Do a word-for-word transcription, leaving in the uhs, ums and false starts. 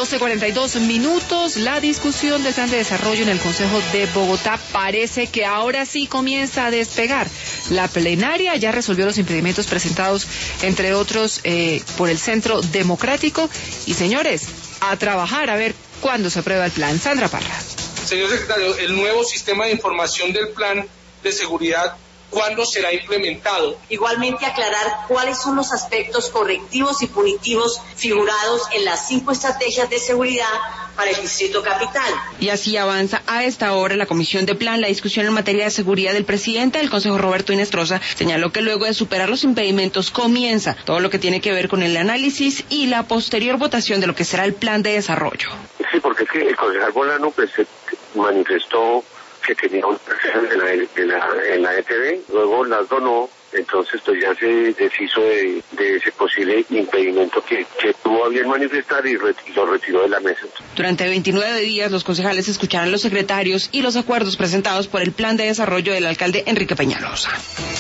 doce cuarenta y dos minutos, la discusión del plan de desarrollo en el Consejo de Bogotá parece que ahora sí comienza a despegar. La plenaria ya resolvió los impedimentos presentados, entre otros, eh, por el Centro Democrático. Y señores, a trabajar a ver cuándo se aprueba el plan. Sandra Parra. Señor secretario, el nuevo sistema de información del plan de seguridad, ¿cuándo será implementado? Igualmente aclarar cuáles son los aspectos correctivos y punitivos figurados en las cinco estrategias de seguridad para el Distrito Capital. Y así avanza a esta hora la Comisión de Plan. La discusión en materia de seguridad del presidente del Consejo, Roberto Inestrosa, señaló que luego de superar los impedimentos comienza todo lo que tiene que ver con el análisis y la posterior votación de lo que será el plan de desarrollo. Sí, porque es que el concejal Bolano pues, se manifestó que tenía un tercero en la, en, la, en la E T V, luego las donó, entonces pues ya se deshizo de, de ese posible impedimento que, que tuvo a bien manifestar y re, lo retiró de la mesa. Durante veintinueve días los concejales escucharán a los secretarios y los acuerdos presentados por el plan de desarrollo del alcalde Enrique Peñalosa.